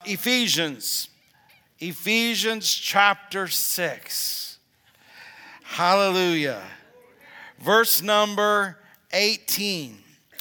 Ephesians chapter 6. Hallelujah. Verse number 18.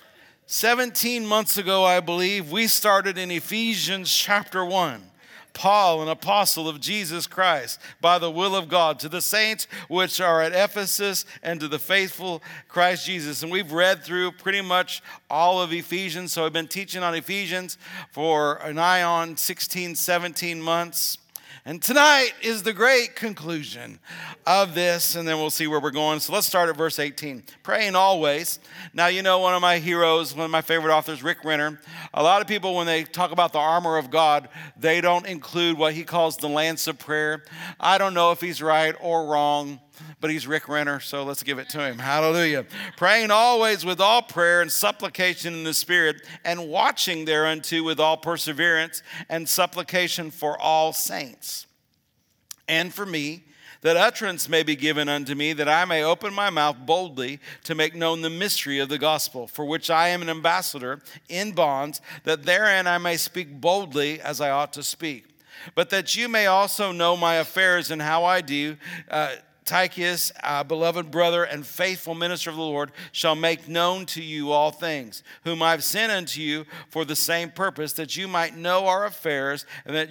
17 months ago, I believe, we started in Ephesians chapter 1. Paul, an apostle of Jesus Christ, by the will of God, to the saints which are at Ephesus and to the faithful Christ Jesus. And we've read through pretty much all of Ephesians. So I've been teaching on Ephesians for an eye on 16, 17 months. And tonight is the great conclusion of this, and then we'll see where we're going. So let's start at verse 18. Praying always. Now, you know, one of my heroes, one of my favorite authors, Rick Renner, a lot of people, when they talk about the armor of God, they don't include what he calls the lance of prayer. I don't know if he's right or wrong, but he's Rick Renner, so let's give it to him. Hallelujah. Praying always with all prayer and supplication in the Spirit, and watching thereunto with all perseverance and supplication for all saints. And for me, that utterance may be given unto me, that I may open my mouth boldly to make known the mystery of the gospel, for which I am an ambassador in bonds, that therein I may speak boldly as I ought to speak. But that you may also know my affairs and how I do, Tychicus, beloved brother and faithful minister of the Lord, shall make known to you all things, whom I've sent unto you for the same purpose, that you might know our affairs, and that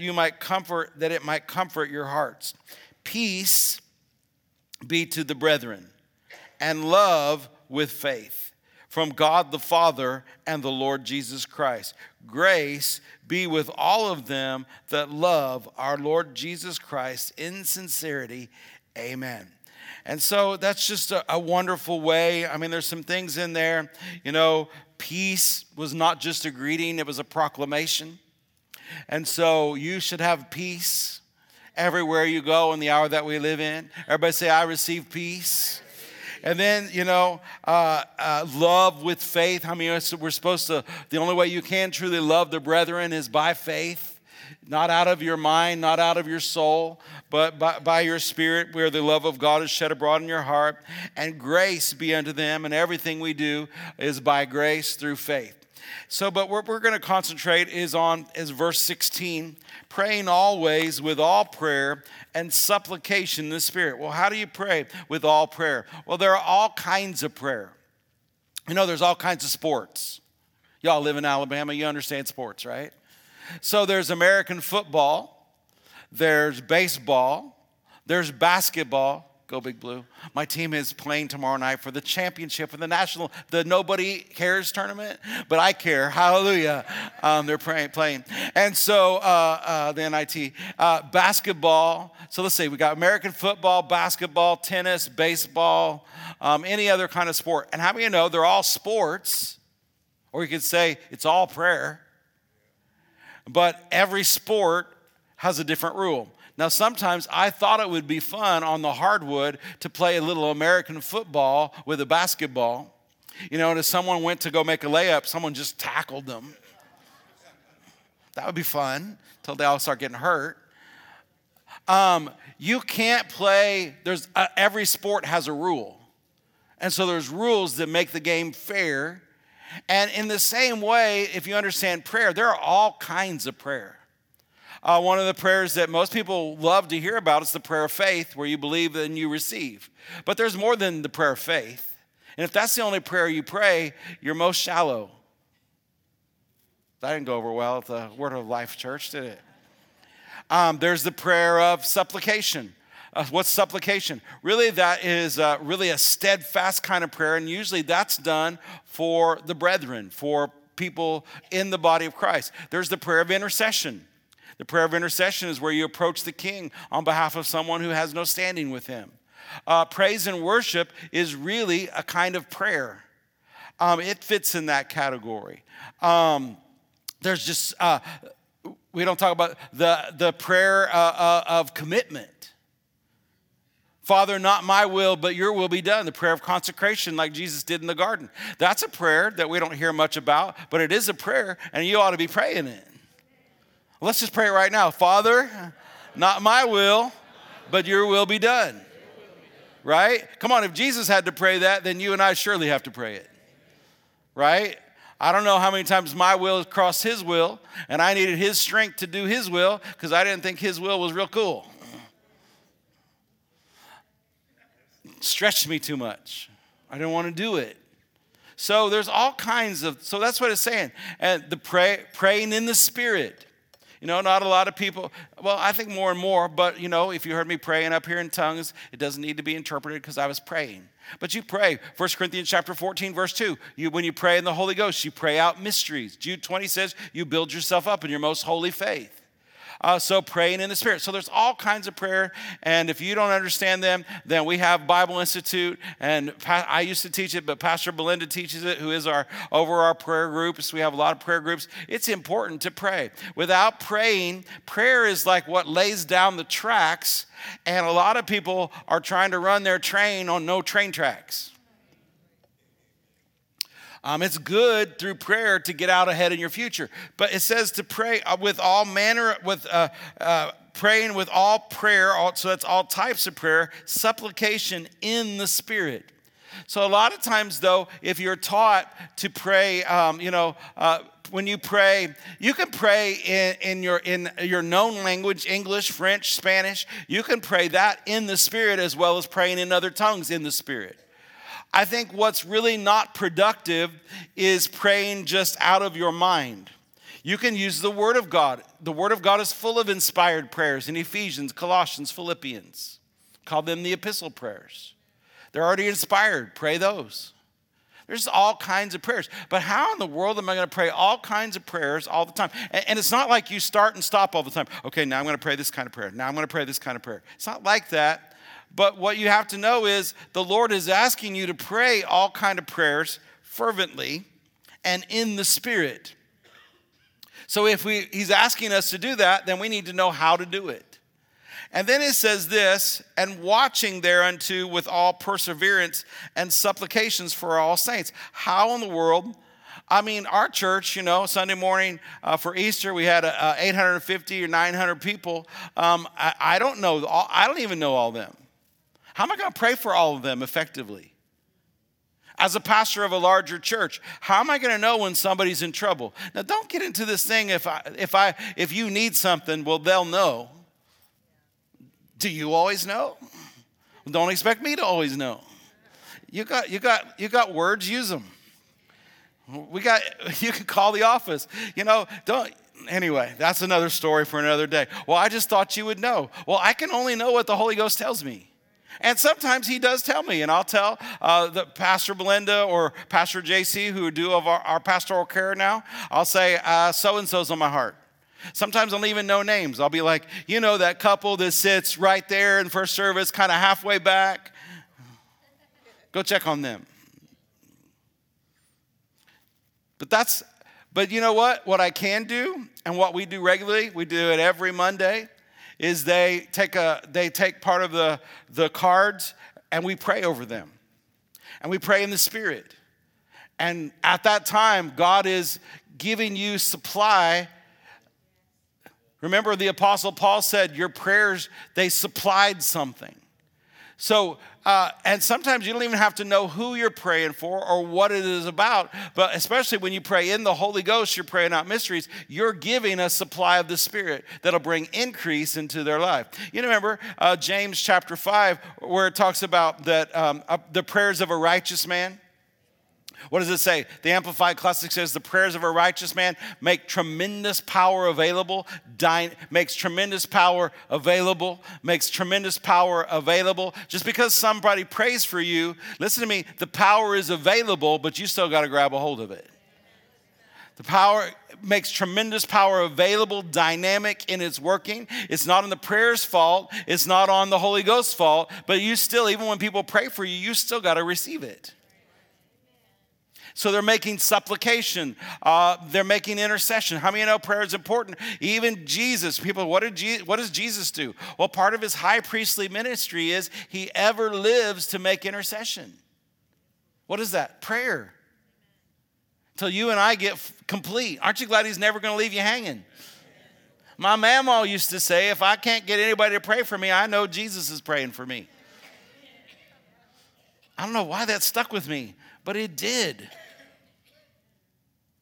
it might comfort your hearts. Peace be to the brethren, and love with faith, from God the Father and the Lord Jesus Christ. Grace be with all of them that love our Lord Jesus Christ in sincerity. Amen. And so that's just a wonderful way. I mean, there's some things in there. You know, peace was not just a greeting, it was a proclamation. And so you should have peace everywhere you go in the hour that we live in. Everybody say, I receive peace. And then, you know, love with faith. I mean, we're supposed to, the only way you can truly love the brethren is by faith. Not out of your mind, not out of your soul, but by your spirit, where the love of God is shed abroad in your heart. And grace be unto them, and everything we do is by grace through faith. So, but what we're going to concentrate is verse 16, praying always with all prayer and supplication in the Spirit. Well, how do you pray with all prayer? Well, there are all kinds of prayer. You know, there's all kinds of sports. Y'all live in Alabama, you understand sports, right? So there's American football, there's baseball, there's basketball. Go Big Blue. My team is playing tomorrow night for the championship of the Nobody Cares tournament, but I care. Hallelujah. They're playing. And so the NIT, basketball. So let's see, we got American football, basketball, tennis, baseball, any other kind of sport. And how many of you know they're all sports? Or you could say it's all prayer. But every sport has a different rule. Now, sometimes I thought it would be fun on the hardwood to play a little American football with a basketball. You know, and if someone went to go make a layup, someone just tackled them. That would be fun until they all start getting hurt. You can't play, every sport has a rule. And so there's rules that make the game fair. And in the same way, if you understand prayer, there are all kinds of prayer. One of the prayers that most people love to hear about is the prayer of faith, where you believe and you receive. But there's more than the prayer of faith. And if that's the only prayer you pray, you're most shallow. That didn't go over well at the Word of Life Church, did it? There's the prayer of supplication. What's supplication? Really, that is really a steadfast kind of prayer, and usually that's done for the brethren, for people in the body of Christ. There's the prayer of intercession. The prayer of intercession is where you approach the king on behalf of someone who has no standing with him. Praise and worship is really a kind of prayer. It fits in that category. There's just, we don't talk about the prayer of commitment. Father, not my will, but your will be done. The prayer of consecration like Jesus did in the garden. That's a prayer that we don't hear much about, but it is a prayer, and you ought to be praying it. Let's just pray it right now. Father, not my will, but your will be done. Right? Come on, if Jesus had to pray that, then you and I surely have to pray it. Right? I don't know how many times my will has crossed his will, and I needed his strength to do his will because I didn't think his will was real cool. Stretched me too much. I didn't want to do it. So there's all kinds of, so that's what it's saying. And the praying in the Spirit. You know, not a lot of people, well, I think more and more, but you know, if you heard me praying up here in tongues, it doesn't need to be interpreted because I was praying. But you pray. 1 Corinthians chapter 14, verse 2. When you pray in the Holy Ghost, you pray out mysteries. Jude 20 says you build yourself up in your most holy faith. So praying in the Spirit. So there's all kinds of prayer. And if you don't understand them, then we have Bible Institute. And I used to teach it, but Pastor Belinda teaches it, who is over our prayer groups. We have a lot of prayer groups. It's important to pray. Without praying, prayer is like what lays down the tracks. And a lot of people are trying to run their train on no train tracks. It's good through prayer to get out ahead in your future. But it says to pray with all manner, praying with all prayer, so that's all types of prayer, supplication in the Spirit. So a lot of times, though, if you're taught to pray, when you pray, you can pray in your known language, English, French, Spanish. You can pray that in the Spirit as well as praying in other tongues in the Spirit. I think what's really not productive is praying just out of your mind. You can use the Word of God. The Word of God is full of inspired prayers in Ephesians, Colossians, Philippians. Call them the epistle prayers. They're already inspired. Pray those. There's all kinds of prayers. But how in the world am I going to pray all kinds of prayers all the time? And it's not like you start and stop all the time. Okay, now I'm going to pray this kind of prayer. Now I'm going to pray this kind of prayer. It's not like that. But what you have to know is the Lord is asking you to pray all kinds of prayers fervently and in the Spirit. So if He's asking us to do that, then we need to know how to do it. And then it says this, and watching thereunto with all perseverance and supplications for all saints. How in the world? I mean, our church, Sunday morning for Easter, we had 850 or 900 people. I don't know. I don't even know all of them. How am I going to pray for all of them effectively? As a pastor of a larger church, how am I going to know when somebody's in trouble? Now, don't get into this thing if you need something, well, they'll know. Do you always know? Don't expect me to always know. You got words, use them. You can call the office. Anyway, that's another story for another day. Well, I just thought you would know. Well, I can only know what the Holy Ghost tells me. And sometimes He does tell me, and I'll tell the Pastor Belinda or Pastor JC, who do of our pastoral care now, I'll say, so-and-so's on my heart. Sometimes I'll even know names. I'll be like, that couple that sits right there in first service, kind of halfway back. Go check on them. But you know what? What I can do, and what we do regularly, we do it every Monday, is they take part of the cards and we pray over them. And we pray in the Spirit. And at that time, God is giving you supply. Remember, the Apostle Paul said, your prayers, they supplied something. So, and sometimes you don't even have to know who you're praying for or what it is about, but especially when you pray in the Holy Ghost, you're praying out mysteries, you're giving a supply of the Spirit that'll bring increase into their life. You remember James chapter 5, where it talks about that the prayers of a righteous man? What does it say? The Amplified Classic says the prayers of a righteous man make tremendous power available, makes tremendous power available. Just because somebody prays for you, listen to me, the power is available, but you still got to grab a hold of it. The power makes tremendous power available, dynamic in its working. It's not on the prayer's fault. It's not on the Holy Ghost's fault, but you still, even when people pray for you, you still got to receive it. So they're making supplication. They're making intercession. How many know prayer is important? Even Jesus, people, what does Jesus do? Well, part of his high priestly ministry is he ever lives to make intercession. What is that? Prayer. Till you and I get complete. Aren't you glad he's never going to leave you hanging? My mama used to say, if I can't get anybody to pray for me, I know Jesus is praying for me. I don't know why that stuck with me, but it did.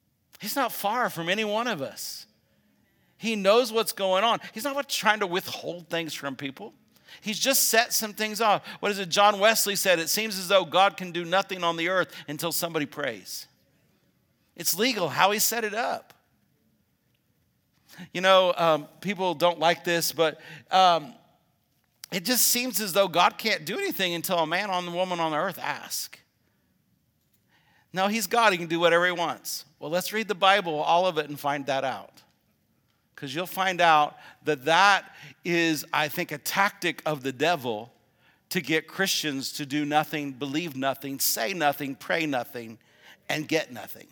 He's not far from any one of us. He knows what's going on. He's not trying to withhold things from people. He's just set some things off. What is it? John Wesley said, it seems as though God can do nothing on the earth until somebody prays. It's legal how he set it up. You know, people don't like this, but it just seems as though God can't do anything until a man or a woman on the earth ask. No, he's God. He can do whatever he wants. Well, let's read the Bible, all of it, and find that out. Because you'll find out that that is, I think, a tactic of the devil to get Christians to do nothing, believe nothing, say nothing, pray nothing, and get nothing.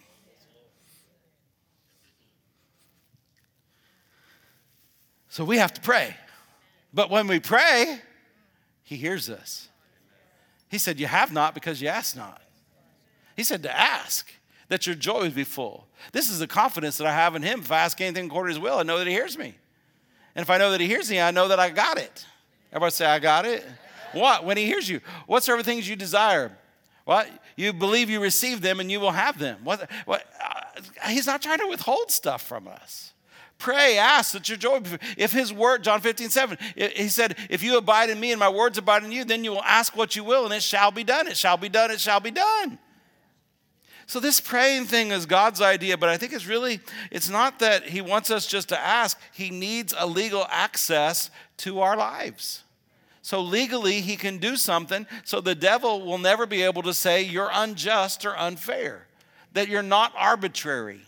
So we have to pray. But when we pray, he hears us. He said, you have not because you ask not. He said to ask, that your joy would be full. This is the confidence that I have in him. If I ask anything according to his will, I know that he hears me. And if I know that he hears me, I know that I got it. Everybody say, I got it. What? When he hears you. Whatsoever things you desire. What? You believe you receive them and you will have them. What? He's not trying to withhold stuff from us. Pray, ask that your joy be full. If his word, John 15:7, he said, if you abide in me and my words abide in you, then you will ask what you will and it shall be done. It shall be done. It shall be done. So this praying thing is God's idea, but I think it's not that he wants us just to ask. He needs a legal access to our lives. So legally, he can do something so the devil will never be able to say you're unjust or unfair, that you're not arbitrary.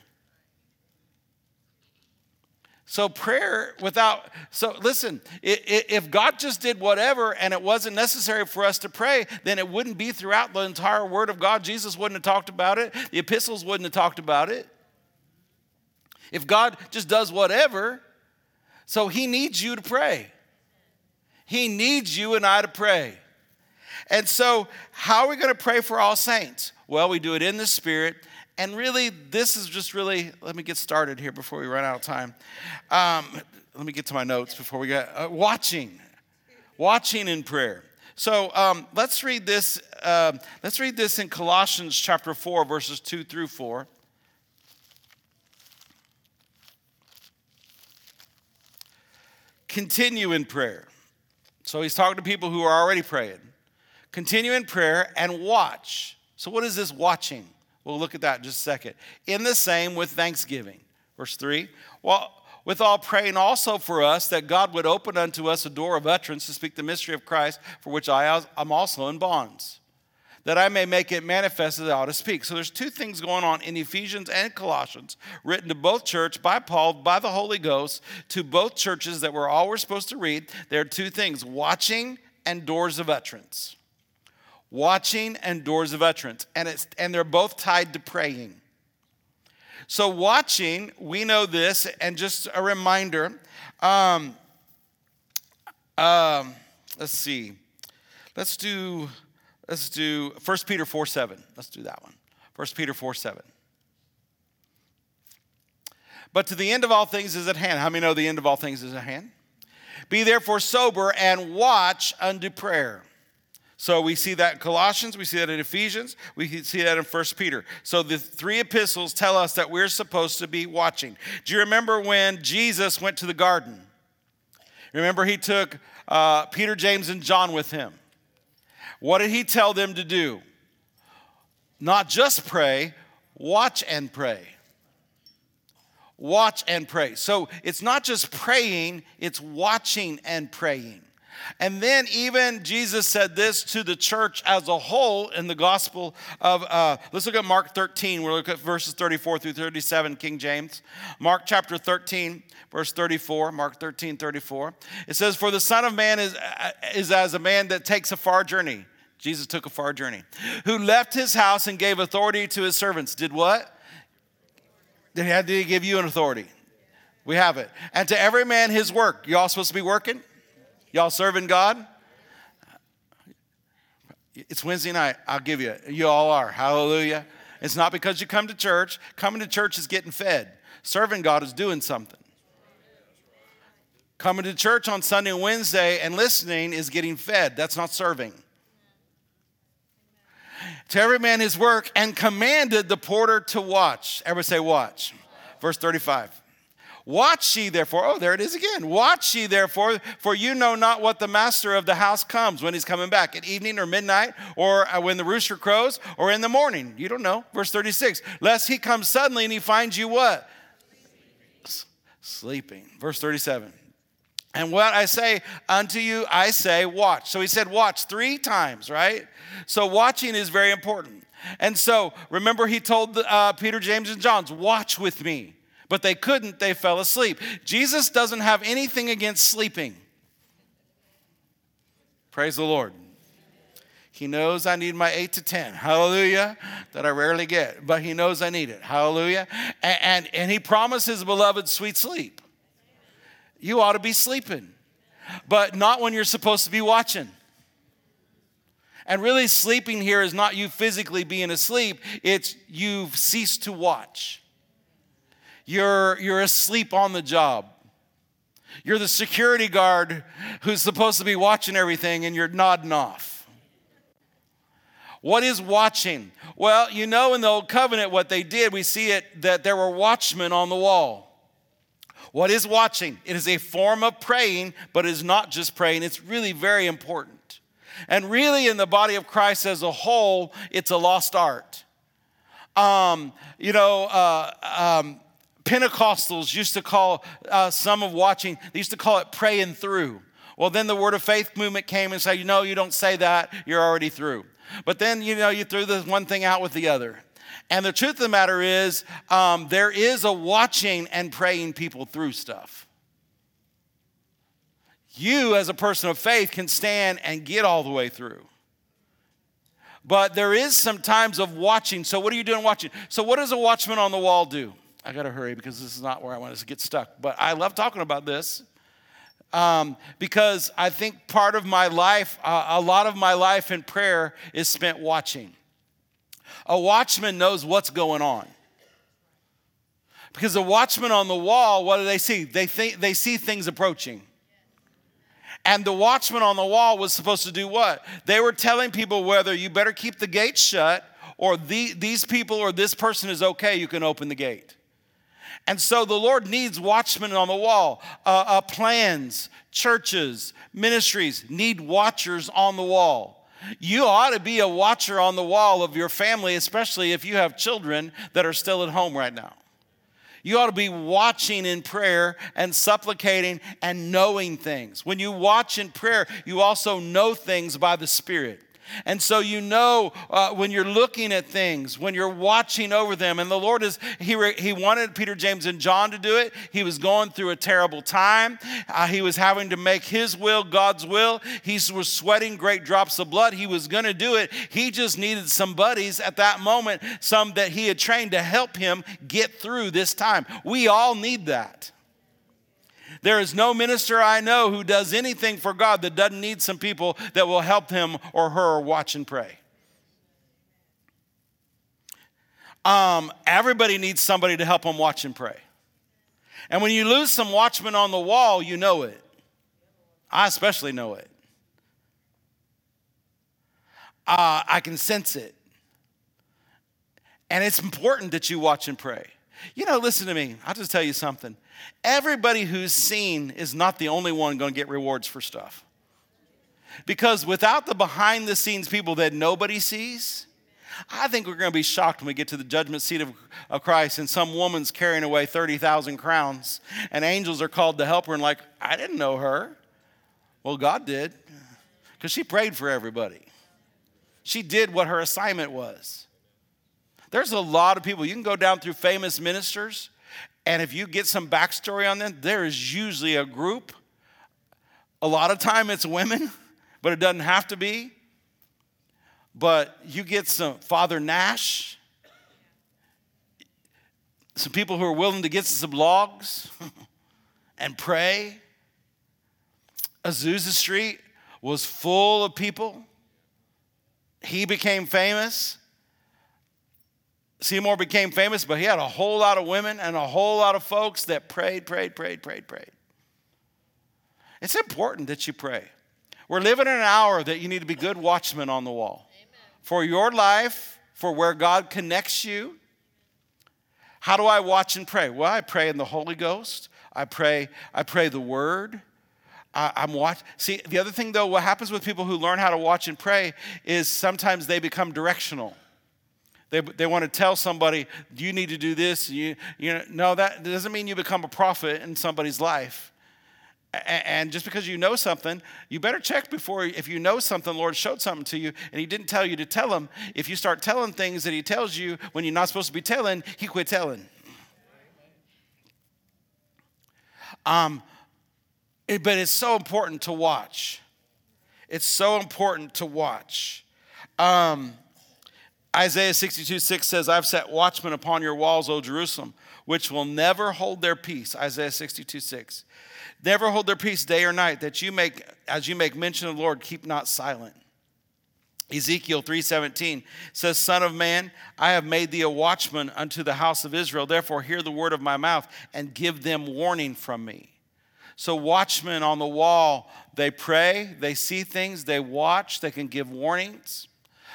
So listen, if God just did whatever and it wasn't necessary for us to pray, then it wouldn't be throughout the entire word of God. Jesus wouldn't have talked about it. The epistles wouldn't have talked about it. If God just does whatever, so he needs you to pray. He needs you and I to pray. And so how are we going to pray for all saints? Well, we do it in the Spirit. And really, this is just let me get started here before we run out of time. Let me get to my notes before we get, watching in prayer. So let's read this. Let's read this in Colossians chapter 4, verses 2 through 4. Continue in prayer. So he's talking to people who are already praying. Continue in prayer and watch. So what is this watching? We'll look at that in just a second. In the same with thanksgiving. Verse 3. Well, with all praying also for us that God would open unto us a door of utterance to speak the mystery of Christ, for which I am also in bonds, that I may make it manifest as I ought to speak. So there's two things going on in Ephesians and Colossians, written to both churches by Paul, by the Holy Ghost, to both churches that we're supposed to read. There are two things, watching and doors of utterance. Watching and doors of utterance. And they're both tied to praying. So watching, we know this, and just a reminder, let's see. Let's do 1 Peter 4:7. Let's do that one. 1 Peter 4:7. But to the end of all things is at hand. How many know the end of all things is at hand? Be therefore sober and watch unto prayer. So we see that in Colossians, we see that in Ephesians, we see that in 1 Peter. So the three epistles tell us that we're supposed to be watching. Do you remember when Jesus went to the garden? Remember he took Peter, James, and John with him. What did he tell them to do? Not just pray, watch and pray. Watch and pray. So it's not just praying, it's watching and praying. And then even Jesus said this to the church as a whole in the gospel of, let's look at Mark 13. We'll look at verses 34 through 37, King James. Mark chapter 13, verse 34, Mark 13, 34. It says, for the Son of Man is as a man that takes a far journey. Jesus took a far journey. Who left his house and gave authority to his servants. Did what? Did he give you an authority? We have it. And to every man his work. You all supposed to be working? Y'all serving God? It's Wednesday night. I'll give you. You all are. Hallelujah. It's not because you come to church. Coming to church is getting fed. Serving God is doing something. Coming to church on Sunday and Wednesday and listening is getting fed. That's not serving. To every man his work, and commanded the porter to watch. Everybody say watch. Verse 35. Watch ye therefore. Oh, there it is again. Watch ye therefore, for you know not what the master of the house comes, when he's coming back, at evening or midnight, or when the rooster crows, or in the morning. You don't know. Verse 36. Lest he come suddenly and he finds you what? Sleeping. Verse 37. And what I say unto you, I say, watch. So he said watch 3 times, right? So watching is very important. And so remember he told Peter, James, and John, watch with me. But they couldn't, they fell asleep. Jesus doesn't have anything against sleeping. Praise the Lord. He knows I need my 8 to 10, hallelujah, that I rarely get. But he knows I need it, hallelujah. And he promises beloved sweet sleep. You ought to be sleeping, but not when you're supposed to be watching. And really sleeping here is not you physically being asleep. It's you've ceased to watch. You're asleep on the job. You're the security guard who's supposed to be watching everything and you're nodding off. What is watching? Well, you know in the Old Covenant what they did. We see it that there were watchmen on the wall. What is watching? It is a form of praying, but it is not just praying. It's really very important. And really in the body of Christ as a whole, it's a lost art. Pentecostals used to call some of watching, they used to call it praying through. Well, then the Word of Faith movement came and said, you don't say that, you're already through. But then, you threw the one thing out with the other. And the truth of the matter is, there is a watching and praying people through stuff. You, as a person of faith, can stand and get all the way through. But there is some times of watching. So what are you doing watching? So what does a watchman on the wall do? I got to hurry because this is not where I want us to get stuck. But I love talking about this because I think part of my life, a lot of my life in prayer is spent watching. A watchman knows what's going on. Because the watchman on the wall, what do they see? They see things approaching. And the watchman on the wall was supposed to do what? They were telling people whether you better keep the gate shut or these people or this person is okay, you can open the gate. And so the Lord needs watchmen on the wall. Plans, churches, ministries need watchers on the wall. You ought to be a watcher on the wall of your family, especially if you have children that are still at home right now. You ought to be watching in prayer and supplicating and knowing things. When you watch in prayer, you also know things by the Spirit. And so when you're looking at things, when you're watching over them, and the Lord He wanted Peter, James, and John to do it. He was going through a terrible time. He was having to make His will, God's will. He was sweating great drops of blood. He was going to do it. He just needed some buddies at that moment, some that He had trained to help him get through this time. We all need that. There is no minister I know who does anything for God that doesn't need some people that will help him or her watch and pray. Everybody needs somebody to help them watch and pray. And when you lose some watchmen on the wall, you know it. I especially know it. I can sense it. And it's important that you watch and pray. Listen to me. I'll just tell you something. Everybody who's seen is not the only one going to get rewards for stuff. Because without the behind the scenes people that nobody sees, I think we're going to be shocked when we get to the judgment seat of Christ and some woman's carrying away 30,000 crowns and angels are called to help her and I didn't know her. Well, God did because she prayed for everybody. She did what her assignment was. There's a lot of people. You can go down through famous ministers, and if you get some backstory on them, there is usually a group. A lot of time it's women, but it doesn't have to be. But you get some Father Nash, some people who are willing to get some logs and pray. Azusa Street was full of people. He became famous. Seymour became famous, but he had a whole lot of women and a whole lot of folks that prayed. It's important that you pray. We're living in an hour that you need to be good watchmen on the wall. Amen. for your life, for where God connects you. How do I watch and pray? Well, I pray in the Holy Ghost. I pray the Word. See, the other thing though, what happens with people who learn how to watch and pray is sometimes they become directional. They want to tell somebody, you need to do this. No, that doesn't mean you become a prophet in somebody's life. And just because you know something, you better check before, if you know something, the Lord showed something to you, and he didn't tell you to tell him. If you start telling things that he tells you when you're not supposed to be telling, he quit telling. But it's so important to watch. It's so important to watch. Isaiah 62:6 says, I've set watchmen upon your walls, O Jerusalem, which will never hold their peace. Isaiah 62:6. Never hold their peace day or night, that as you make mention of the Lord, keep not silent. Ezekiel 3:17 says, Son of man, I have made thee a watchman unto the house of Israel. Therefore hear the word of my mouth and give them warning from me. So watchmen on the wall, they pray, they see things, they watch, they can give warnings.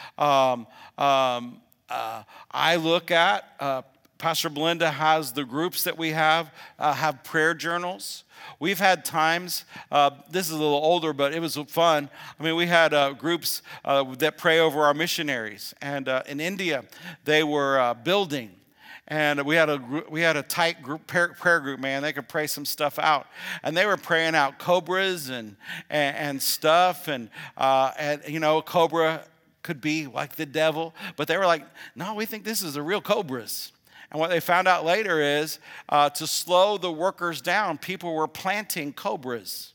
I look at, Pastor Belinda has the groups that we have prayer journals. We've had times, this is a little older, but it was fun. I mean, we had groups that pray over our missionaries. And in India, they were building. And we had a tight group, prayer group, man. They could pray some stuff out. And they were praying out cobras and stuff. And cobra could be like the devil. But they were like, no, we think this is the real cobras. And what they found out later is to slow the workers down, people were planting cobras.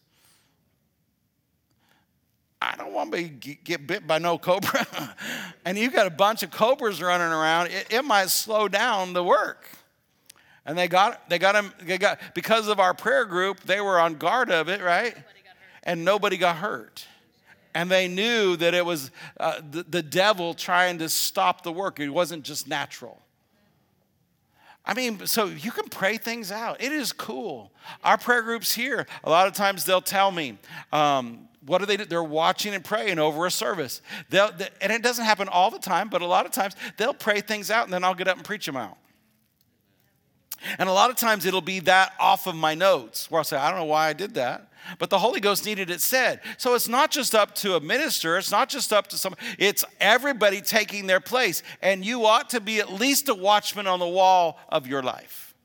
I don't want to get bit by no cobra. And you got a bunch of cobras running around. It might slow down the work. And they got because of our prayer group, they were on guard of it, right? And nobody got hurt. And they knew that it was the devil trying to stop the work. It wasn't just natural. I mean, so you can pray things out. It is cool. Our prayer groups here, a lot of times they'll tell me, what do they do? They're watching and praying over a service. And it doesn't happen all the time, but a lot of times they'll pray things out and then I'll get up and preach them out. And a lot of times it'll be that off of my notes where I'll say, I don't know why I did that. But the Holy Ghost needed it said. So it's not just up to a minister. It's not just up to some. It's everybody taking their place. And you ought to be at least a watchman on the wall of your life.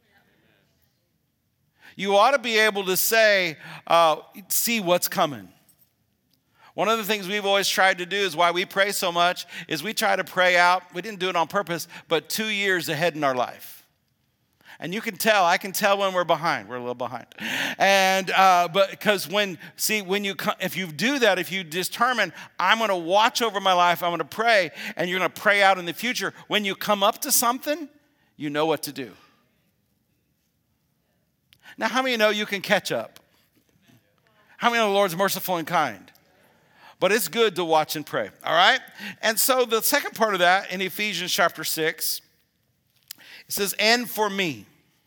You ought to be able to say, see what's coming. One of the things we've always tried to do is why we pray so much is we try to pray out. We didn't do it on purpose, but 2 years ahead in our life. And I can tell when we're behind. We're a little behind. And, but because if you do that, if you determine, I'm going to watch over my life, I'm going to pray, and you're going to pray out in the future, when you come up to something, you know what to do. Now, how many know you can catch up? How many know the Lord's merciful and kind? But it's good to watch and pray, all right? And so the second part of that in Ephesians chapter 6, it says, and for me.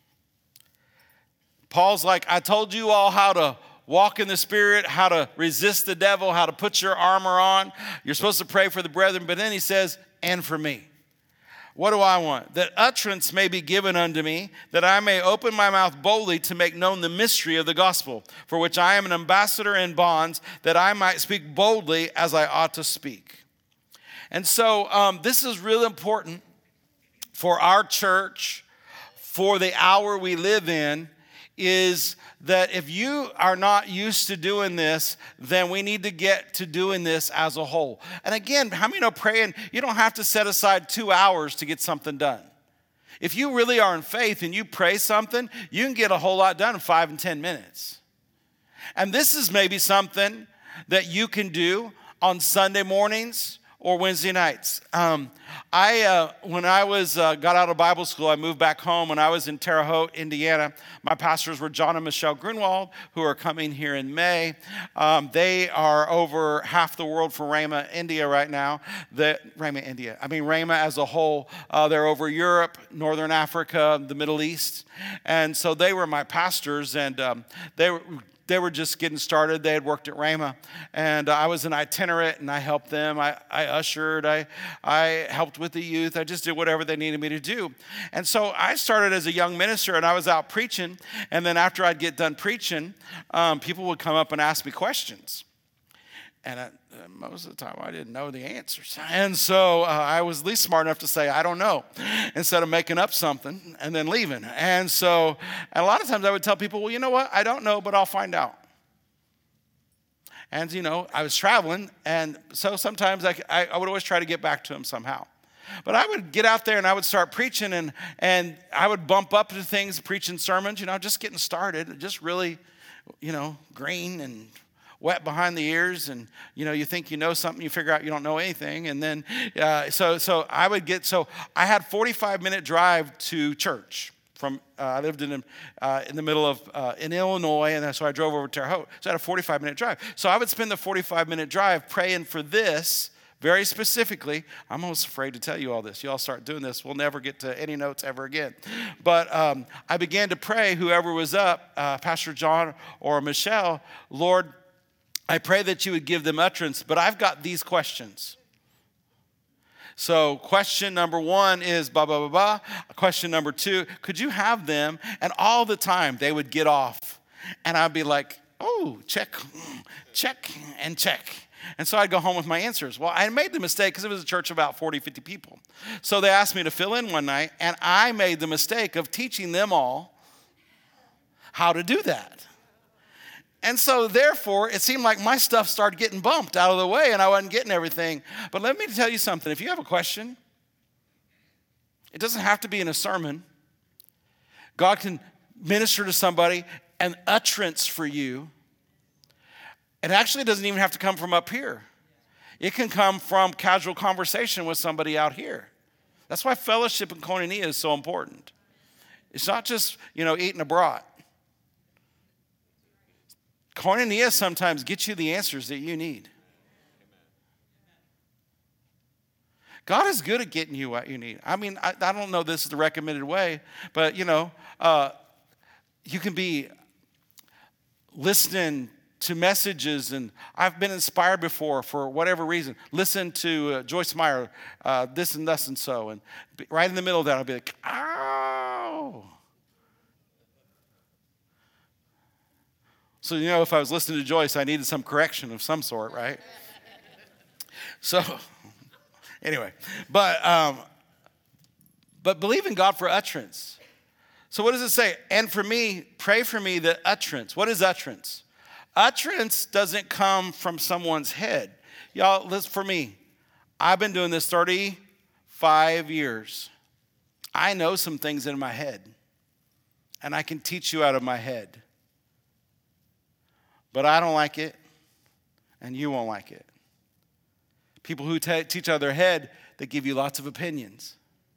Paul's like, I told you all how to walk in the Spirit, how to resist the devil, how to put your armor on. You're supposed to pray for the brethren. But then he says, and for me. What do I want? That utterance may be given unto me, that I may open my mouth boldly to make known the mystery of the gospel, for which I am an ambassador in bonds, that I might speak boldly as I ought to speak. And so this is really important for our church, for the hour we live in, is that if you are not used to doing this, then we need to get to doing this as a whole. And again, how many know praying, you don't have to set aside 2 hours to get something done. If you really are in faith and you pray something, you can get a whole lot done in 5 and 10 minutes. And this is maybe something that you can do on Sunday mornings or Wednesday nights. When I got out of Bible school, I moved back home. When I was in Terre Haute, Indiana, my pastors were John and Michelle Grunwald, who are coming here in May. They are over half the world for Rhema India right now. Rhema as a whole. They're over Europe, Northern Africa, the Middle East. And so they were my pastors, and they they were just getting started. They had worked at Rhema, and I was an itinerant, and I helped them. I ushered. I helped with the youth. I just did whatever they needed me to do. And so I started as a young minister, and I was out preaching. And then after I'd get done preaching, people would come up and ask me questions. And most of the time, I didn't know the answers. And so I was at least smart enough to say, I don't know, instead of making up something and then leaving. And so a lot of times I would tell people, well, you know what? I don't know, but I'll find out. And, I was traveling, and so sometimes I would always try to get back to them somehow. But I would get out there and I would start preaching, and I would bump up to things, preaching sermons, just getting started, just really, green and wet behind the ears, and you think you know something, you figure out you don't know anything, and then so I had 45-minute drive to church from I lived in the middle of in Illinois, and so I drove over to Terre Haute, so I had a 45-minute drive. So I would spend the 45-minute drive praying for this. Very specifically, I'm almost afraid to tell you all this. You all start doing this, we'll never get to any notes ever again. But I began to pray, whoever was up, Pastor John or Michelle, Lord, I pray that you would give them utterance, but I've got these questions. So question number 1 is blah, blah, blah, blah. Question number 2, could you have them? And all the time they would get off. And I'd be like, oh, check, and check. And so I'd go home with my answers. Well, I made the mistake because it was a church of about 40, 50 people. So they asked me to fill in one night, and I made the mistake of teaching them all how to do that. And so, therefore, it seemed like my stuff started getting bumped out of the way, and I wasn't getting everything. But let me tell you something. If you have a question, it doesn't have to be in a sermon. God can minister to somebody, an utterance for you. It actually doesn't even have to come from up here. It can come from casual conversation with somebody out here. That's why fellowship and koinonia is so important. It's not just, eating a brat. Koinonia sometimes gets you the answers that you need. God is good at getting you what you need. I mean, I don't know this is the recommended way, but, you can be listening to messages, and I've been inspired before for whatever reason. Listen to Joyce Meyer, this and thus and so, and right in the middle of that, I'll be like, ow. So, if I was listening to Joyce, I needed some correction of some sort, right? So, anyway, but believe in God for utterance. So what does it say? And for me, pray for me that utterance. What is utterance? Utterance doesn't come from someone's head. Y'all, listen, for me, I've been doing this 35 years. I know some things in my head, and I can teach you out of my head. But I don't like it, and you won't like it. People who teach out of their head, they give you lots of opinions.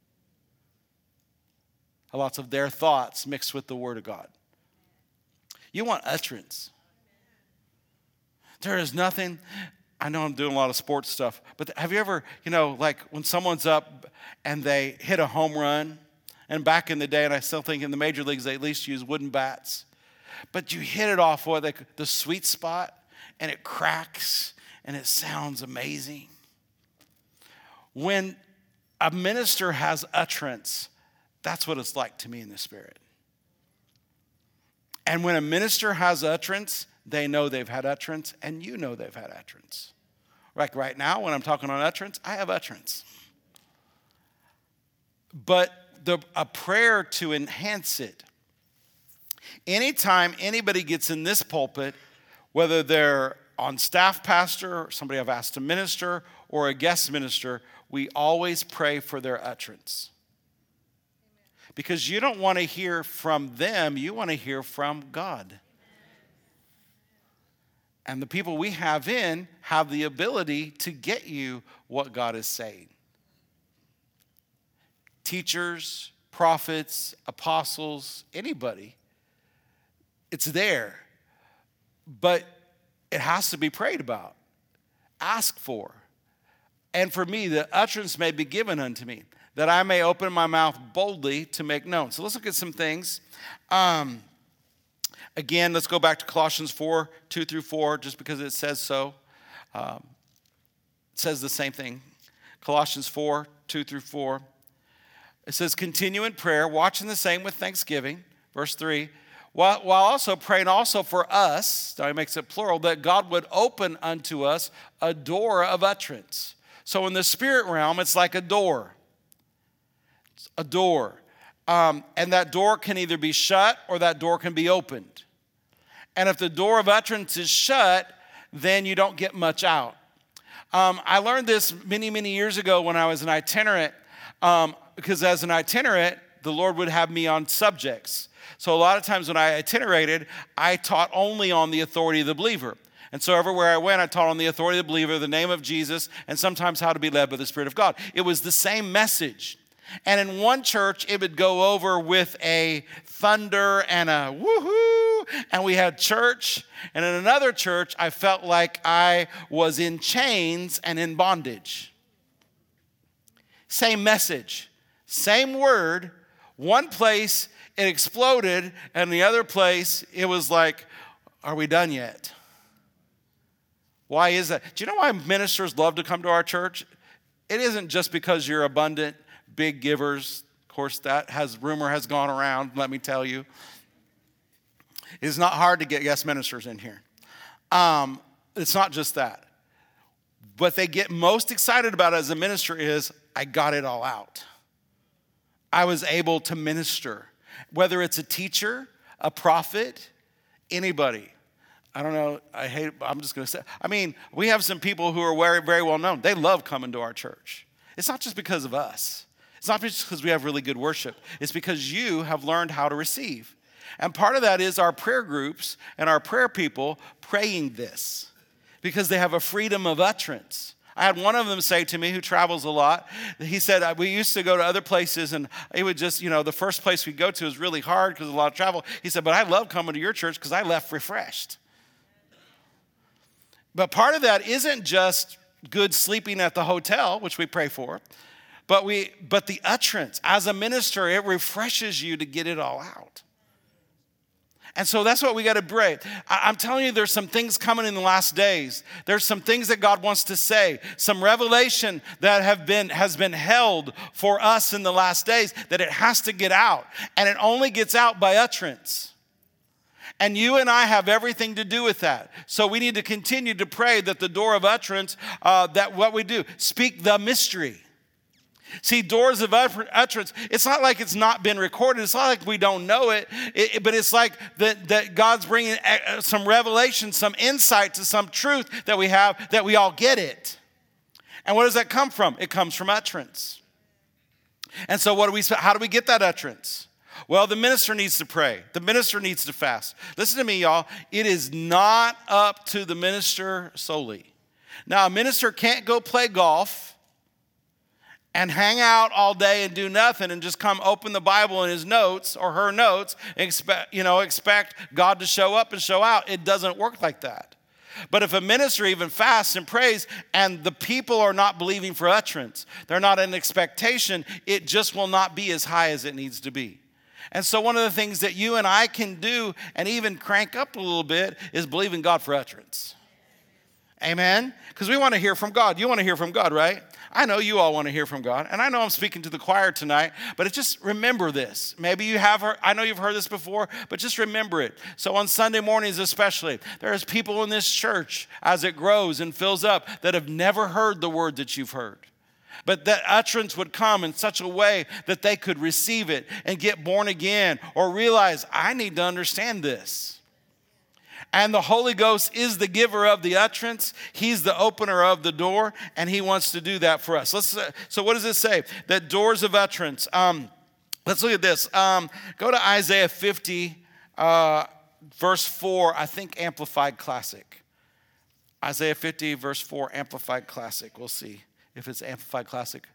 Lots of their thoughts mixed with the Word of God. You want utterance. There is nothing, I know I'm doing a lot of sports stuff, but have you ever, like when someone's up and they hit a home run, and back in the day, and I still think in the major leagues, they at least use wooden bats. But you hit it off the sweet spot, and it cracks, and it sounds amazing. When a minister has utterance, that's what it's like to me in the Spirit. And when a minister has utterance, they know they've had utterance, and you know they've had utterance. Like right now, when I'm talking on utterance, I have utterance. But a prayer to enhance it. Anytime anybody gets in this pulpit, whether they're on staff pastor, or somebody I've asked to minister, or a guest minister, we always pray for their utterance. Because you don't want to hear from them, you want to hear from God. And the people we have in have the ability to get you what God is saying. Teachers, prophets, apostles, anybody. It's there. But it has to be prayed about. Ask for. And for me, the utterance may be given unto me, that I may open my mouth boldly to make known. So let's look at some things. Again, let's go back to Colossians 4, 2 through 4, just because it says so. It says the same thing. Colossians 4, 2 through 4. It says, continue in prayer, watching the same with thanksgiving. Verse 3, while also praying also for us, now he makes it plural, that God would open unto us a door of utterance. So in the spirit realm, it's like a door. It's a door. And that door can either be shut or that door can be opened. And if the door of utterance is shut, then you don't get much out. I learned this many, many years ago when I was an itinerant, because as an itinerant, the Lord would have me on subjects. So a lot of times when I itinerated, I taught only on the authority of the believer. And so everywhere I went, I taught on the authority of the believer, the name of Jesus, and sometimes how to be led by the Spirit of God. It was the same message. And in one church, it would go over with a thunder and a woohoo, and we had church. And in another church, I felt like I was in chains and in bondage. Same message, same word. One place, it exploded, and the other place, it was like, are we done yet? Why is that? Do you know why ministers love to come to our church? It isn't just because you're abundant, big givers. Of course, rumor has gone around, let me tell you. It's not hard to get guest ministers in here. It's not just that. What they get most excited about as a minister is, I got it all out. I was able to minister. Whether it's a teacher, a prophet, anybody. I don't know, I'm just going to say. I mean, we have some people who are very, very well known. They love coming to our church. It's not just because of us. It's not just because we have really good worship. It's because you have learned how to receive. And part of that is our prayer groups and our prayer people praying this because they have a freedom of utterance. I had one of them say to me, who travels a lot, he said, we used to go to other places and it would just, the first place we'd go to is really hard because of a lot of travel. He said, but I love coming to your church because I left refreshed. But part of that isn't just good sleeping at the hotel, which we pray for, but the utterance. As a minister, it refreshes you to get it all out. And so that's what we got to pray. I'm telling you, there's some things coming in the last days. There's some things that God wants to say. Some revelation that has been held for us in the last days that it has to get out. And it only gets out by utterance. And you and I have everything to do with that. So we need to continue to pray that the door of utterance, that what we do, speak the mystery. See, doors of utterance, it's not like it's not been recorded. It's not like we don't know it, but it's like that God's bringing some revelation, some insight to some truth that we have, that we all get it. And where does that come from? It comes from utterance. And so how do we get that utterance? Well, the minister needs to pray. The minister needs to fast. Listen to me, y'all. It is not up to the minister solely. Now, a minister can't go play golf and hang out all day and do nothing and just come open the Bible in his notes or her notes and expect God to show up and show out. It doesn't work like that. But if a minister even fasts and prays and the people are not believing for utterance, they're not in expectation, it just will not be as high as it needs to be. And so one of the things that you and I can do and even crank up a little bit is believe in God for utterance. Amen? Because we want to hear from God. You want to hear from God, right? I know you all want to hear from God. And I know I'm speaking to the choir tonight, but just remember this. Maybe you have heard, I know you've heard this before, but just remember it. So on Sunday mornings especially, there's people in this church as it grows and fills up that have never heard the word that you've heard. But that utterance would come in such a way that they could receive it and get born again or realize, I need to understand this. And the Holy Ghost is the giver of the utterance. He's the opener of the door, and he wants to do that for us. So what does it say? That doors of utterance. Let's look at this. Go to Isaiah 50, verse 4, I think Amplified Classic. Isaiah 50, verse 4, Amplified Classic. We'll see if it's Amplified Classic.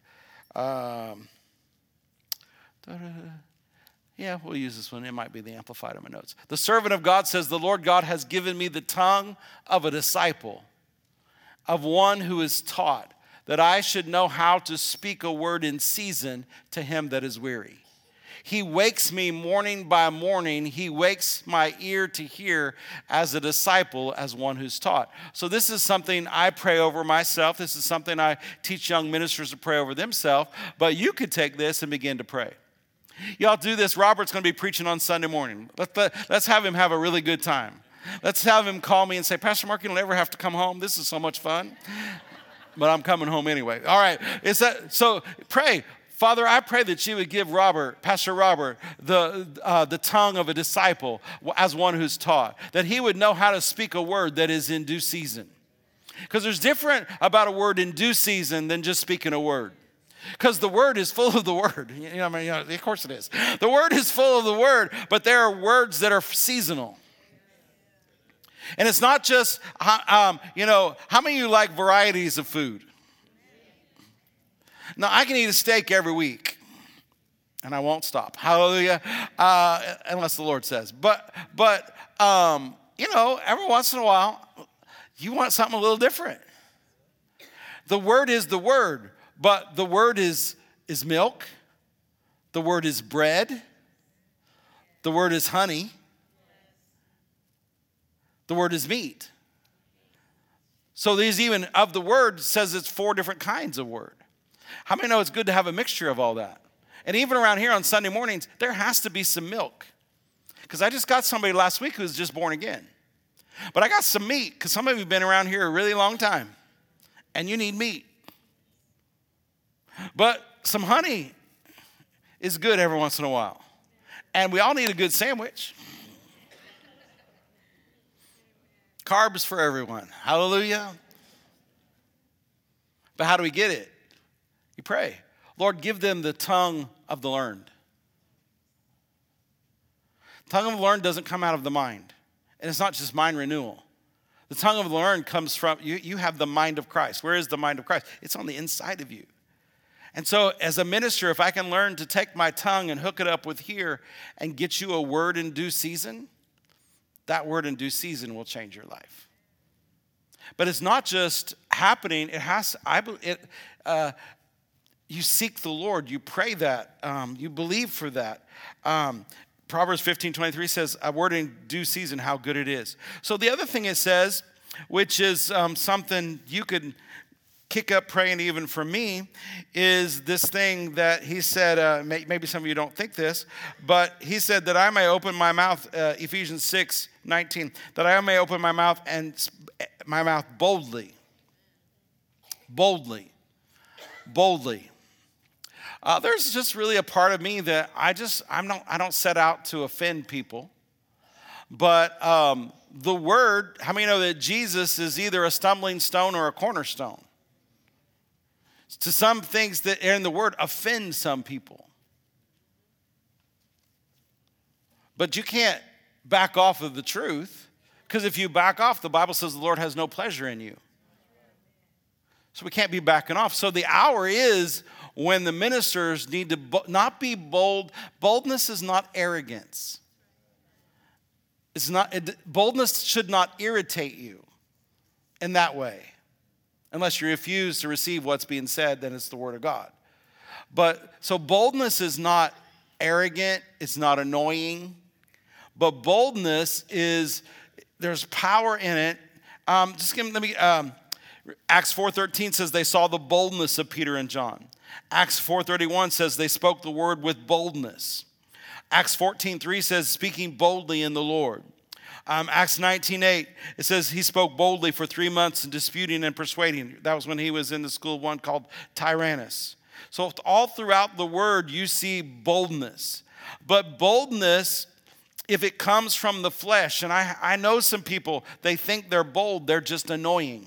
Yeah, we'll use this one. It might be the Amplified in my notes. The servant of God says, the Lord God has given me the tongue of a disciple, of one who is taught, that I should know how to speak a word in season to him that is weary. He wakes me morning by morning. He wakes my ear to hear as a disciple, as one who's taught. So this is something I pray over myself. This is something I teach young ministers to pray over themselves. But you could take this and begin to pray. Y'all do this. Robert's going to be preaching on Sunday morning. Let's have him have a really good time. Let's have him call me and say, Pastor Mark, you don't ever have to come home. This is so much fun. But I'm coming home anyway. All right. So pray. Father, I pray that you would give Pastor Robert, the tongue of a disciple as one who's taught, that he would know how to speak a word that is in due season. Because there's different about a word in due season than just speaking a word. Because the word is full of the word. Of course it is. The word is full of the word, but there are words that are seasonal. And it's not just, how many of you like varieties of food? Now, I can eat a steak every week, and I won't stop. Hallelujah. Unless the Lord says. But every once in a while, you want something a little different. The word is the word, but the word is milk. The word is bread. The word is honey. The word is meat. So there's even of the word says it's 4 different kinds of word. How many know it's good to have a mixture of all that? And even around here on Sunday mornings, there has to be some milk. Because I just got somebody last week who was just born again. But I got some meat, because some of you have been around here a really long time. And you need meat. But some honey is good every once in a while. And we all need a good sandwich. Carbs for everyone. Hallelujah. But how do we get it? You pray. Lord, give them the tongue of the learned. Tongue of the learned doesn't come out of the mind. And it's not just mind renewal. The tongue of the learned comes from, you have the mind of Christ. Where is the mind of Christ? It's on the inside of you. And so as a minister, if I can learn to take my tongue and hook it up with here and get you a word in due season, that word in due season will change your life. But it's not just happening. You seek the Lord. You pray that. You believe for that. Proverbs 15:23 says, a word in due season, how good it is. So the other thing it says, which is something you could kick up praying even for me, is this thing that he said, maybe some of you don't think this, but he said that I may open my mouth, Ephesians 6:19, that I may open my mouth and my mouth boldly. Boldly. There's just really a part of me that I don't set out to offend people. But the word, how many know that Jesus is either a stumbling stone or a cornerstone? To some things that are in the word offend some people. But you can't back off of the truth, because if you back off, the Bible says the Lord has no pleasure in you. So we can't be backing off. So the hour is when the ministers need to not be bold. Boldness is not arrogance. Boldness should not irritate you in that way. Unless you refuse to receive what's being said, then it's the word of God. But so boldness is not arrogant, it's not annoying. But boldness is, there's power in it. Acts 4:13 says they saw the boldness of Peter and John. Acts 4:31 says they spoke the word with boldness. Acts 14:3 says speaking boldly in the Lord. Acts 19:8, it says he spoke boldly for 3 months in disputing and persuading. That was when he was in the school of one called Tyrannus. So all throughout the word you see boldness. But boldness, if it comes from the flesh, and I know some people, they think they're bold, they're just annoying.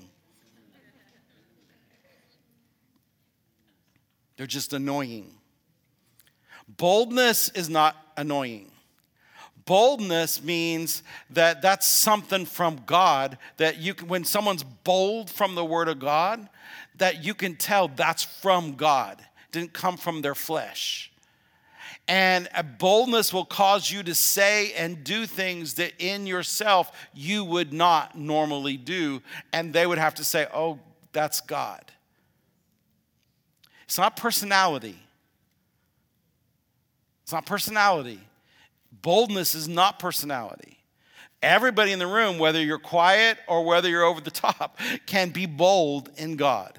They're just annoying. Boldness is not annoying. Boldness means that that's something from God that you can, when someone's bold from the word of God, that you can tell that's from God. It didn't come from their flesh. And a boldness will cause you to say and do things that in yourself you would not normally do. And they would have to say, oh, that's God. It's not personality. It's not personality. Boldness is not personality. Everybody in the room, whether you're quiet or whether you're over the top, can be bold in God.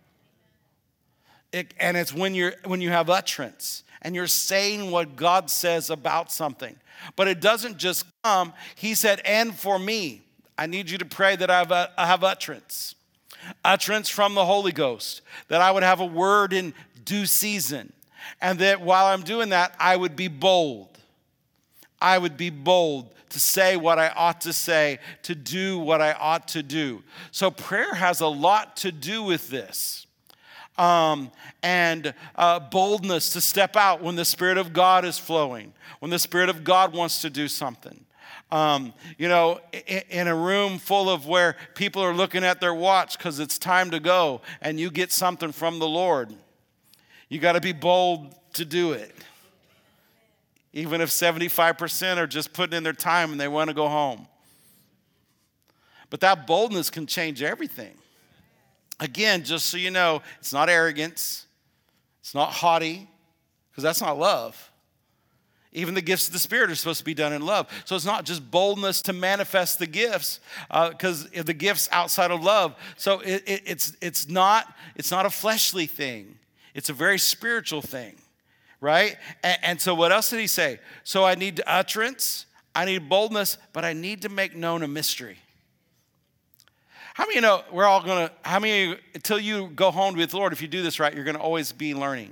And it's when you have utterance and you're saying what God says about something. But it doesn't just come. He said, and for me, I need you to pray that I have utterance. Utterance from the Holy Ghost. That I would have a word in due season. And that while I'm doing that, I would be bold. I would be bold to say what I ought to say, to do what I ought to do. So prayer has a lot to do with this. And boldness to step out when the Spirit of God is flowing, when the Spirit of God wants to do something. In a room full of where people are looking at their watch because it's time to go and you get something from the Lord, you got to be bold to do it. Even if 75% are just putting in their time and they want to go home. But that boldness can change everything. Again, just so you know, it's not arrogance. It's not haughty, because that's not love. Even the gifts of the Spirit are supposed to be done in love. So it's not just boldness to manifest the gifts, because the gifts outside of love. So it's not a fleshly thing. It's a very spiritual thing, right? And so what else did he say? So I need utterance, I need boldness, but I need to make known a mystery. How many of you know how many of you, until you go home with the Lord, if you do this right, you're going to always be learning.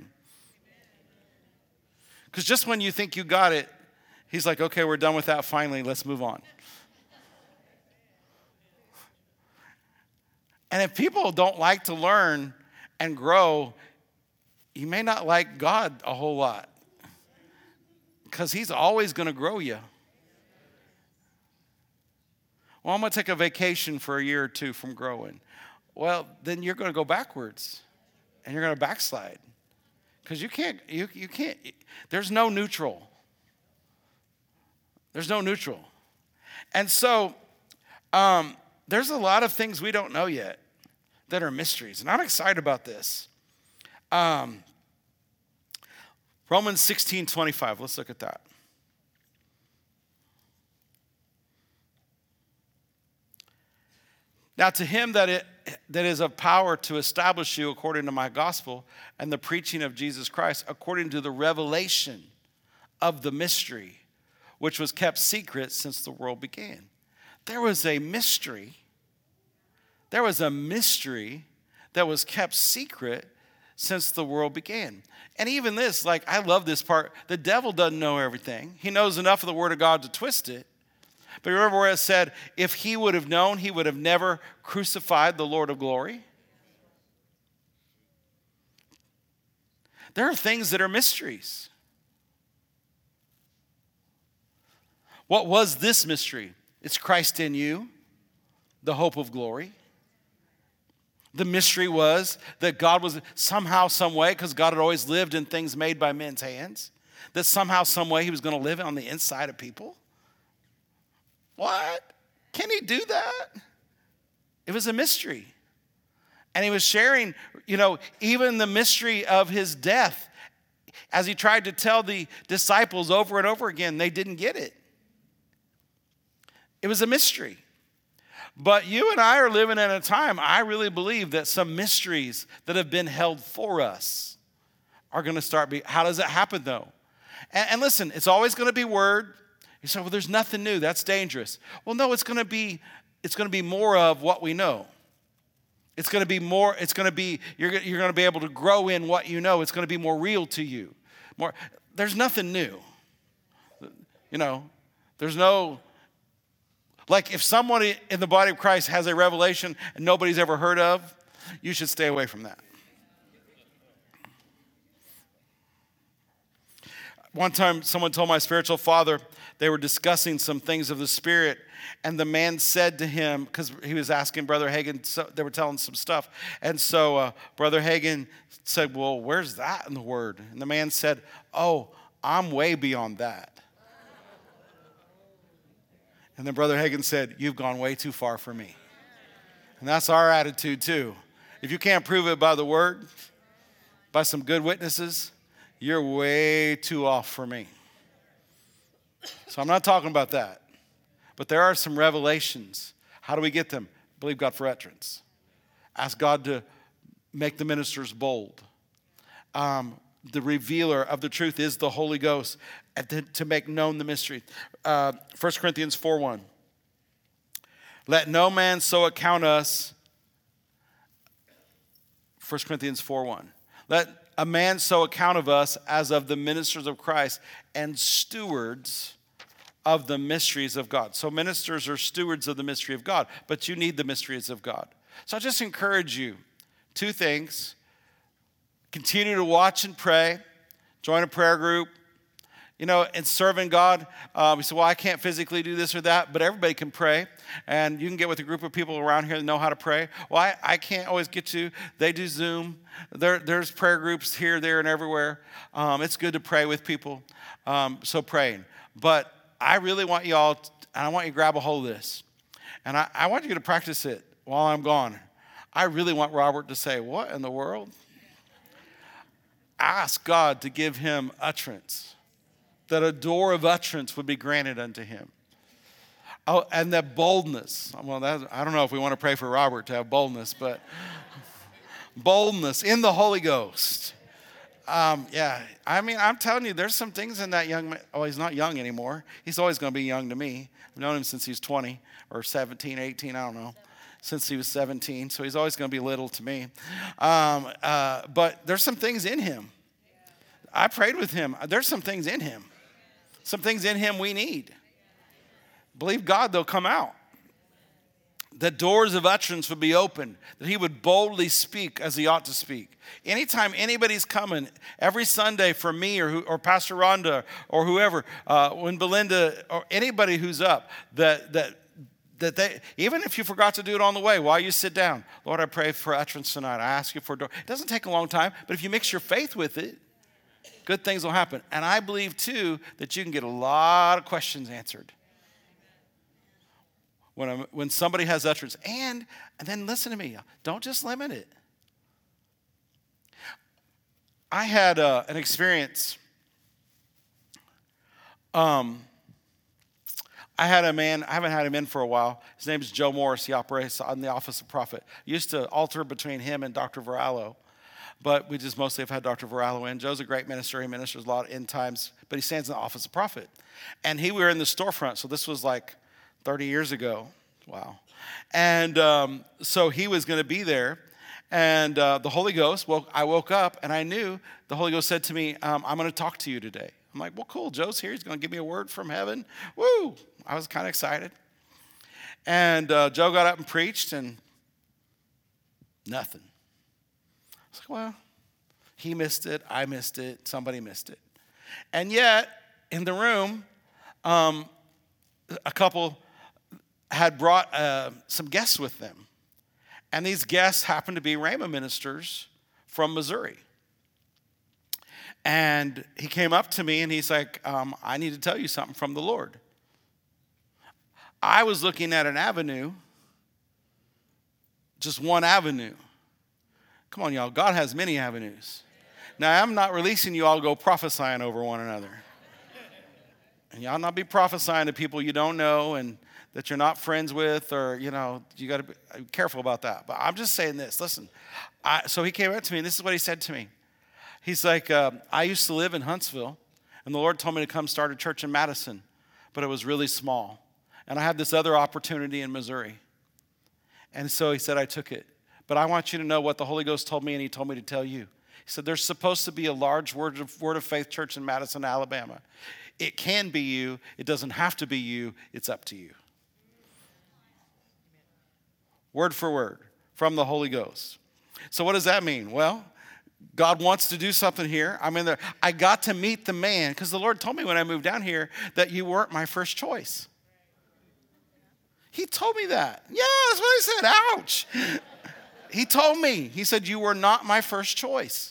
Because just when you think you got it, he's like, okay, we're done with that finally, let's move on. And if people don't like to learn and grow, you may not like God a whole lot. Because he's always going to grow you. Well, I'm going to take a vacation for a year or two from growing. Well, then you're going to go backwards. And you're going to backslide. Because you can't, there's no neutral. There's no neutral. And so, there's a lot of things we don't know yet that are mysteries. And I'm excited about this. Romans 16:25, let's look at that. Now to him that is of power to establish you according to my gospel and the preaching of Jesus Christ, according to the revelation of the mystery, which was kept secret since the world began. There was a mystery. There was a mystery that was kept secret since the world began. And even this, I love this part. The devil doesn't know everything. He knows enough of the word of God to twist it. But remember where it said, if he would have known, he would have never crucified the Lord of glory. There are things that are mysteries. What was this mystery? It's Christ in you, the hope of glory. The mystery was that God was somehow, some way, because God had always lived in things made by men's hands, that somehow, some way he was going to live on the inside of people. What? Can he do that? It was a mystery. And he was sharing, even the mystery of his death. As he tried to tell the disciples over and over again, they didn't get it. It was a mystery. But you and I are living in a time, I really believe that some mysteries that have been held for us are going to start being, how does it happen though? And listen, it's always going to be word. You say, well, there's nothing new. That's dangerous. Well, no, it's going to be more of what we know. It's going to be more, you're going to be able to grow in what you know. It's going to be more real to you. There's nothing new. There's no, if somebody in the body of Christ has a revelation and nobody's ever heard of, you should stay away from that. One time, someone told my spiritual father, they were discussing some things of the Spirit, and the man said to him, because he was asking Brother Hagin, so they were telling some stuff, and so Brother Hagin said, well, where's that in the Word? And the man said, oh, I'm way beyond that. And then Brother Hagin said, you've gone way too far for me. And that's our attitude too. If you can't prove it by the Word, by some good witnesses, you're way too off for me. So I'm not talking about that. But there are some revelations. How do we get them? Believe God for utterance. Ask God to make the ministers bold. The revealer of the truth is the Holy Ghost, and to make known the mystery. 1 Corinthians 4:1. Let no man so account us. 1 Corinthians 4:1. Let a man so account of us as of the ministers of Christ and stewards of the mysteries of God. So ministers are stewards of the mystery of God, but you need the mysteries of God. So I just encourage you, two things. Continue to watch and pray. Join a prayer group. You know, in serving God, we say, well, I can't physically do this or that, but everybody can pray. And you can get with a group of people around here that know how to pray. Well, I can't always get to. They do Zoom. There's prayer groups here, there, and everywhere. It's good to pray with people. So praying. But I really want you all, and I want you to grab a hold of this. And I want you to practice it while I'm gone. I really want Robert to say, what in the world? Ask God to give him utterance, that a door of utterance would be granted unto him. Oh, and that boldness. Well, I don't know if we want to pray for Robert to have boldness, but boldness in the Holy Ghost. Yeah, I mean, I'm telling you, there's some things in that young man. Oh, he's not young anymore. He's always going to be young to me. I've known him since he's 20 or 17, 18, I don't know. Since he was 17, so he's always going to be little to me. But there's some things in him. I prayed with him. There's some things in him. Some things in him we need. Believe God, they'll come out. That doors of utterance would be open, that he would boldly speak as he ought to speak. Anytime anybody's coming, every Sunday for me or Pastor Rhonda or whoever, when Belinda or anybody who's up, that they, even if you forgot to do it on the way, while you sit down, Lord, I pray for utterance tonight. I ask you for a door. It doesn't take a long time, but if you mix your faith with it, good things will happen. And I believe, too, that you can get a lot of questions answered. When somebody has utterance. And then listen to me. Don't just limit it. I had an experience. I had a man, I haven't had him in for a while. His name is Joe Morris. He operates on the office of prophet. Used to alter between him and Dr. Varallo, but we just mostly have had Dr. Varallo in. Joe's a great minister. He ministers a lot end times, but he stands in the office of prophet. And we were in the storefront, so this was like 30 years ago. Wow. And so he was going to be there. And the Holy Ghost, I woke up and I knew the Holy Ghost said to me, I'm going to talk to you today. I'm like, well, cool. Joe's here. He's going to give me a word from heaven. Woo. I was kind of excited. And Joe got up and preached and nothing. I was like, well, he missed it. I missed it. Somebody missed it. And yet, in the room, a couple had brought some guests with them. And these guests happened to be Rhema ministers from Missouri. And he came up to me and he's like, I need to tell you something from the Lord. I was looking at an avenue, just one avenue. Come on, y'all. God has many avenues. Now, I'm not releasing you all to go prophesying over one another. And y'all not be prophesying to people you don't know and that you're not friends with, or, you know, you got to be careful about that. But I'm just saying this. Listen, so he came up to me, and this is what he said to me. He's like, I used to live in Huntsville, and the Lord told me to come start a church in Madison, but it was really small. And I had this other opportunity in Missouri. And so he said, I took it. But I want you to know what the Holy Ghost told me, and he told me to tell you. He said, there's supposed to be a large Word of Faith church in Madison, Alabama. It can be you. It doesn't have to be you. It's up to you. Word for word from the Holy Ghost. So what does that mean? Well, God wants to do something here. I'm in there. I got to meet the man because the Lord told me when I moved down here that you weren't my first choice. He told me that. Yeah, that's what I said. Ouch. He told me. He said, you were not my first choice.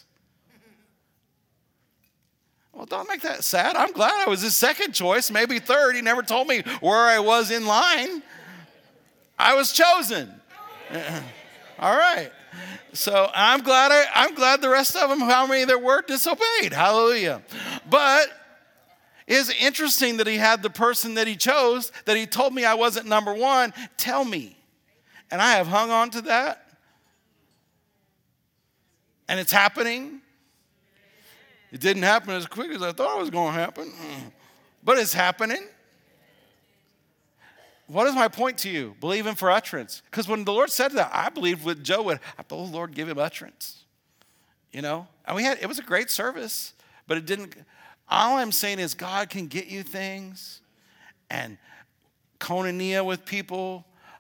Well, don't make that sad. I'm glad I was his second choice, maybe third. He never told me where I was in line. I was chosen. All right. So I'm glad the rest of them, how many there were, disobeyed. Hallelujah. But it's interesting that he had the person that he chose, that he told me I wasn't number one, tell me. And I have hung on to that. And it's happening. It didn't happen as quick as I thought it was going to happen. But it's happening. What is my point to you? Believe him for utterance. Because when the Lord said that, I believed with Joe, I told the Lord, give him utterance. You know? And it was a great service, but it didn't. All I'm saying is God can get you things and koinonia with people.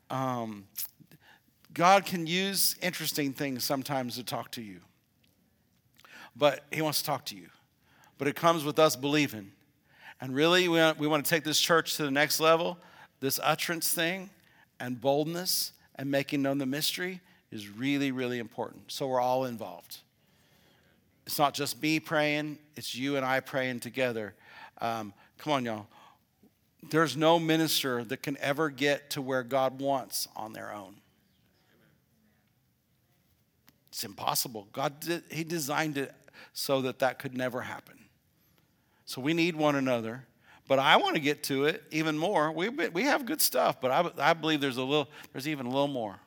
God can use interesting things sometimes to talk to you. But he wants to talk to you. But it comes with us believing. And really, we want to take this church to the next level. This utterance thing and boldness and making known the mystery is really, really important. So we're all involved. It's not just me praying. It's you and I praying together. Come on, y'all. There's no minister that can ever get to where God wants on their own. It's impossible. He designed it so that could never happen. So we need one another. But I want to get to it even more. We have good stuff, but I believe there's even a little more.